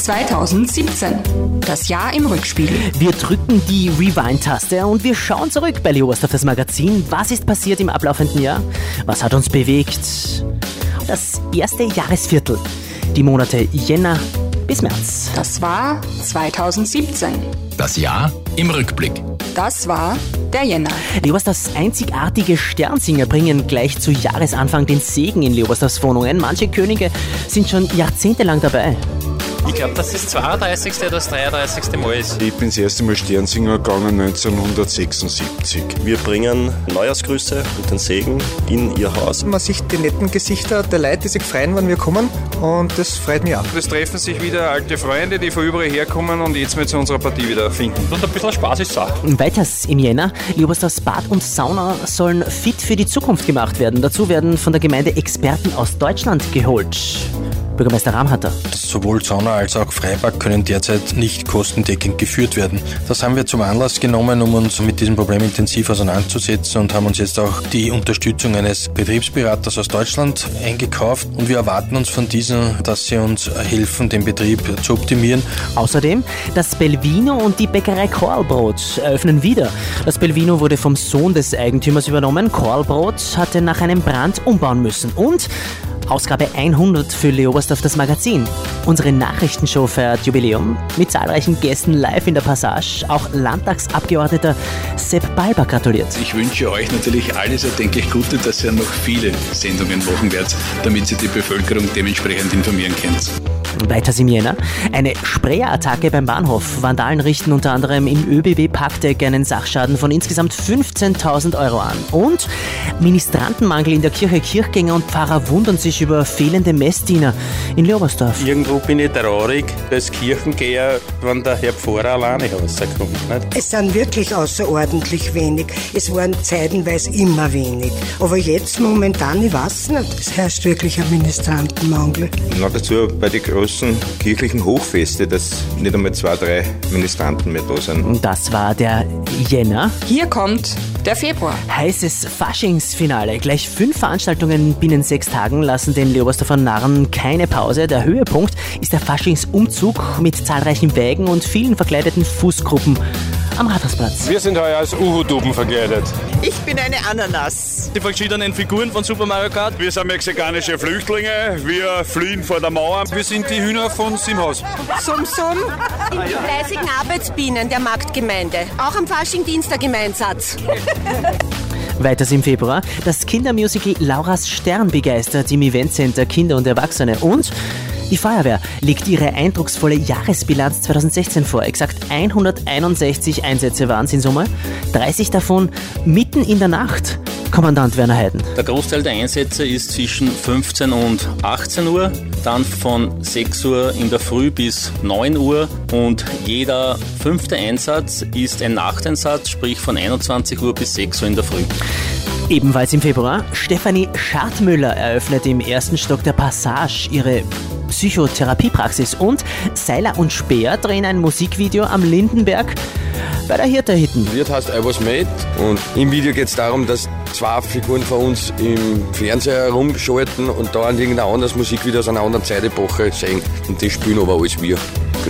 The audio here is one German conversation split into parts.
2017. Das Jahr im Rückspiegel. Wir drücken die Rewind-Taste und wir schauen zurück bei Leo Oberstdorf, das Magazin. Was ist passiert im ablaufenden Jahr? Was hat uns bewegt? Das erste Jahresviertel. Die Monate Jänner bis März. Das war 2017. Das Jahr im Rückblick. Das war der Jänner. Leo Oberstdorfs einzigartige Sternsinger bringen gleich zu Jahresanfang den Segen in Leo Oberstdorfs Wohnungen. Manche Könige sind schon jahrzehntelang dabei. Ich glaube, dass das 32. oder das 33. Mal ist. Ich bin das erste Mal Sternsinger gegangen 1976. Wir bringen Neujahrsgrüße und den Segen in Ihr Haus. Man sieht die netten Gesichter der Leute, die sich freuen, wenn wir kommen, und das freut mich auch. Es treffen sich wieder alte Freunde, die von überall herkommen und jetzt mal zu unserer Partie wieder finden. Und ein bisschen Spaß ist auch. Weiters im Jänner, Leo Oberstdorfs Bad und Sauna sollen fit für die Zukunft gemacht werden. Dazu werden von der Gemeinde Experten aus Deutschland geholt. Bürgermeister Ramhatter. Sowohl Sauna als auch Freibad können derzeit nicht kostendeckend geführt werden. Das haben wir zum Anlass genommen, um uns mit diesem Problem intensiv auseinanderzusetzen und haben uns jetzt auch die Unterstützung eines Betriebsberaters aus Deutschland eingekauft. Und wir erwarten uns von diesen, dass sie uns helfen, den Betrieb zu optimieren. Außerdem, das Belvino und die Bäckerei Korlbrot eröffnen wieder. Das Belvino wurde vom Sohn des Eigentümers übernommen. Korlbrot hatte nach einem Brand umbauen müssen. Und Ausgabe 100 für Leo Oberstdorf, das Magazin. Unsere Nachrichtenshow feiert Jubiläum mit zahlreichen Gästen live in der Passage. Auch Landtagsabgeordneter Sepp Balber gratuliert. Ich wünsche euch natürlich alles erdenklich Gute, dass ihr noch viele Sendungen machen werdet, damit ihr die Bevölkerung dementsprechend informieren könnt. Weiters im Jänner. Eine Sprayerattacke beim Bahnhof. Vandalen richten unter anderem im ÖBB-Parkdeck einen Sachschaden von insgesamt 15.000 Euro an. Und Ministrantenmangel in der Kirche. Kirchgänger und Pfarrer wundern sich über fehlende Messdiener in Leo Oberstdorf. Irgendwo bin ich traurig als Kirchengeher, wenn der Herr Pfarrer alleine rauskommt. Nicht? Es sind wirklich außerordentlich wenig. Es waren zeitenweise immer wenig. Aber jetzt momentan, ich weiß nicht, es herrscht wirklich ein Ministrantenmangel. Na, dazu bei den großen kirchlichen Hochfeste, dass nicht einmal 2, 3 Ministranten mehr da sind. Das war der Jänner. Hier kommt der Februar. Heißes Faschingsfinale. Gleich 5 Veranstaltungen binnen 6 Tagen lassen den Leo Oberstdorfer Narren keine Pause. Der Höhepunkt ist der Faschingsumzug mit zahlreichen Wägen und vielen verkleideten Fußgruppen am Rathausplatz. Wir sind heuer als Uhu-Duben verkleidet. Ich bin eine Ananas. Die verschiedenen Figuren von Super Mario Kart. Wir sind mexikanische Flüchtlinge, wir fliehen vor der Mauer. Wir sind die Hühner von Simhaus. Sum Sum. Die fleißigen Arbeitsbienen der Marktgemeinde. Auch am Faschingdienstag Gemeinsatz. Weiters im Februar, das Kindermusical Lauras Stern begeistert im Eventcenter Kinder und Erwachsene. Und die Feuerwehr legt ihre eindrucksvolle Jahresbilanz 2016 vor. Exakt 161 Einsätze waren es in Summe, 30 davon mitten in der Nacht. Kommandant Werner Heiden. Der Großteil der Einsätze ist zwischen 15 und 18 Uhr, dann von 6 Uhr in der Früh bis 9 Uhr und jeder 5. Einsatz ist ein Nachteinsatz, sprich von 21 Uhr bis 6 Uhr in der Früh. Ebenfalls im Februar, Stefanie Schadmüller eröffnet im 1. Stock der Passage ihre Psychotherapiepraxis und Seiler und Speer drehen ein Musikvideo am Lindenberg bei der Hirter-Hitten. Das Lied heißt I Was Made und im Video geht es darum, dass 2 Figuren von uns im Fernseher herumschalten und da an irgendein anderes Musikvideo aus einer anderen Zeitepoche sehen und das spielen aber alles wir.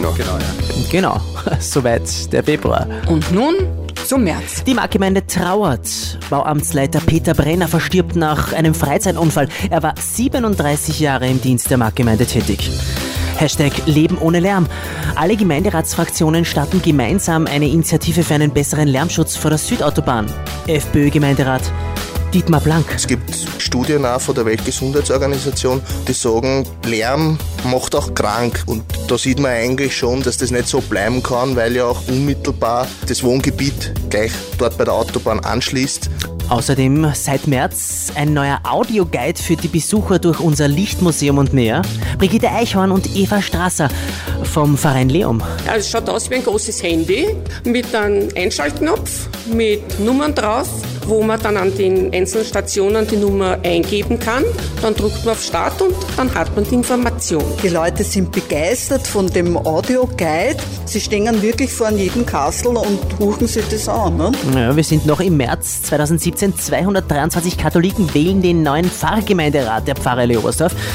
Genau, soweit der Februar. Und nun zum März. Die Marktgemeinde trauert. Bauamtsleiter Peter Brenner verstirbt nach einem Freizeitunfall. Er war 37 Jahre im Dienst der Marktgemeinde tätig. Hashtag Leben ohne Lärm. Alle Gemeinderatsfraktionen starten gemeinsam eine Initiative für einen besseren Lärmschutz vor der Südautobahn. FPÖ-Gemeinderat Dietmar Blank. Es gibt Studien auch von der Weltgesundheitsorganisation, die sagen, Lärm macht auch krank. Und da sieht man eigentlich schon, dass das nicht so bleiben kann, weil ja auch unmittelbar das Wohngebiet gleich dort bei der Autobahn anschließt. Außerdem seit März ein neuer Audioguide für die Besucher durch unser Lichtmuseum und mehr. Brigitte Eichhorn und Eva Strasser vom Verein Leum. Also es schaut aus wie ein großes Handy mit einem Einschaltknopf, mit Nummern drauf, wo man dann an den einzelnen Stationen die Nummer eingeben kann. Dann drückt man auf Start und dann hat man die Information. Die Leute sind begeistert von dem Audioguide. Sie stehen wirklich vor jedem Kastel und buchen sich das an. Ne? Ja, wir sind noch im März 2017. 223 Katholiken wählen den neuen Pfarrgemeinderat der Pfarre Leo Oberstdorf.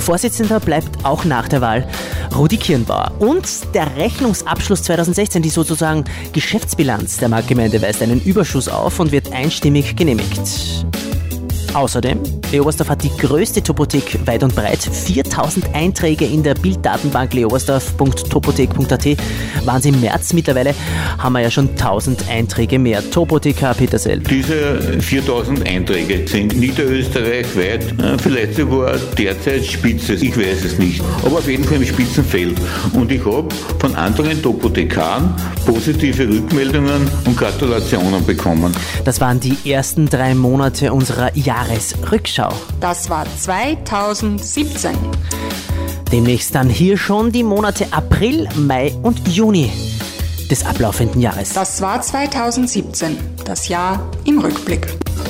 Vorsitzender bleibt auch nach der Wahl Rudi Kirnbauer. Und der Rechnungsabschluss 2016, die sozusagen Geschäftsbilanz der Marktgemeinde, weist einen Überschuss auf und wird einstimmig genehmigt. Außerdem, Leobersdorf hat die größte Topothek weit und breit. 4000 Einträge in der Bilddatenbank leobersdorf.topothek.at waren sie im März. Mittlerweile haben wir ja schon 1000 Einträge mehr. Topotheker Peter Sell. Diese 4000 Einträge sind niederösterreichweit, vielleicht sogar derzeit Spitze. Ich weiß es nicht, aber auf jeden Fall im Spitzenfeld. Und ich habe von anderen Topothekaren positive Rückmeldungen und Gratulationen bekommen. Das waren die ersten 3 Monate unserer Jahresrückschau. Das war 2017. Demnächst dann hier schon die Monate April, Mai und Juni des ablaufenden Jahres. Das war 2017, das Jahr im Rückblick.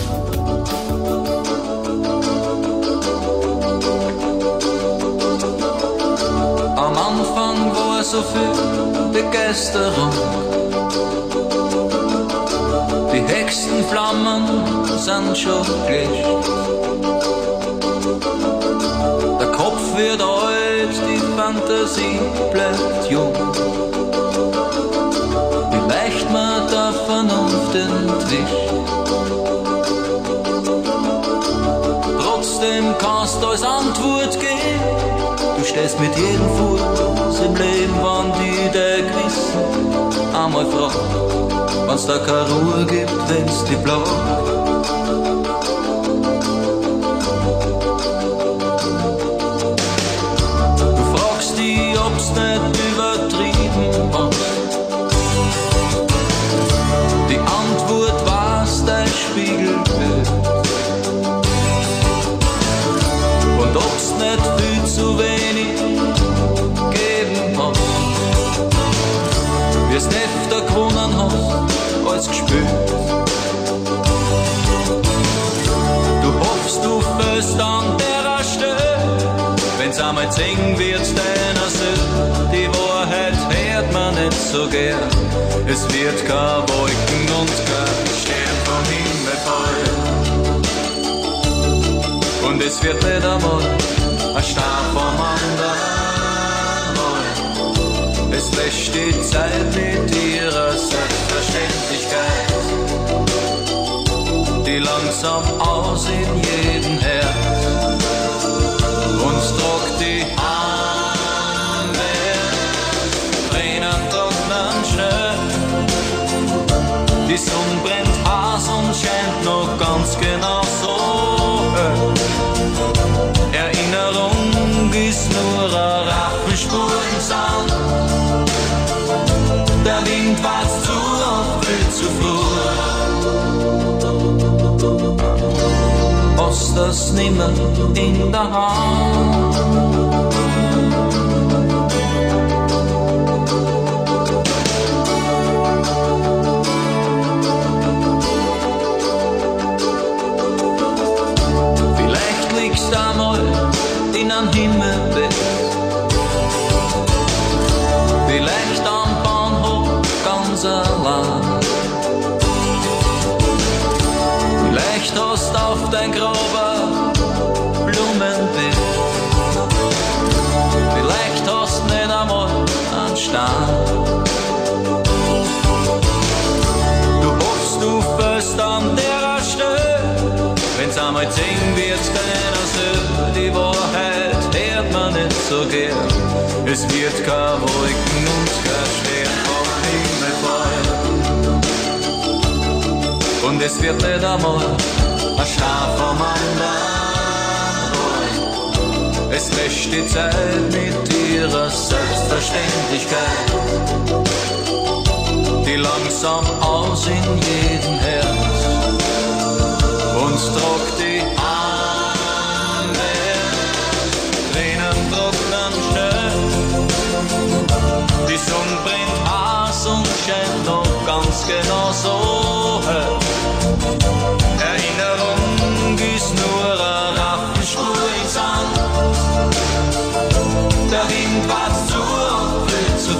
Am Anfang war so viel Begeisterung. Die höchsten Flammen sind schon gelöscht. Der Kopf wird alt, die Fantasie bleibt jung. Wie leicht man der Vernunft entwischt. Trotzdem kannst du als Antwort geben. Du stehst mit jedem Fuß im Leben, wann die dein Gewissen einmal fragt. Wenn's da keine Ruhe gibt, wenn's die blau. Du fragst dich, ob's nicht übertrieben war. Die Antwort war's dein Spiegelbild. Und ob's nicht viel zu wenig geben hat. Wie's öfter gewonnen hast als gespielt. Du hoffst, du fällst an der Stelle, wenn's einmal zing wird deiner Seele. Die Wahrheit hört man nicht so gern. Es wird kein Wolken und kein Stern vom Himmel fallen. Und es wird nicht einmal ein Stab vom anderen rollen. Es lässt die Zeit mit ihrer Selbstverständlichkeit, die langsam aus in jedem Herz uns tragt die Arme, Tränen trocknen schnell. Die Sonne brennt heiß und scheint noch ganz genau so. Erinnerung ist nur ein Raffenspur im Sand. Der Wind war zu oft viel zu früh. Hast das nimmer in der Hand. Vielleicht liegst du einmal in einem Himmelbett. Vielleicht am Bahnhof ganz allein. Vielleicht hast auf dein Grab ein Blumenbeet. Vielleicht hast nicht einmal einen Stein. Du hoffst, du fällst an der Stelle, wenn's einmal zing wird deiner Seele. Die Wahrheit hört man nicht so gern. Es wird kein Wolken und kein Stern vom Himmel fallen. Und es wird nicht einmal ein Stab vom anderen rollen. Es wäscht die Zeit mit ihrer Selbstverständlichkeit, die langsam aus in jedem Herz uns tragt die Arme, Tränen trocknen schnell. Die Sonne brennt heiß und scheint noch ganz genau so hell. Erinnerung ist nur eine Raffenspur im Sand. Der Wind war zu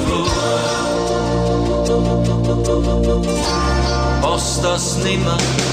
oft viel zu früh. Was das nimmer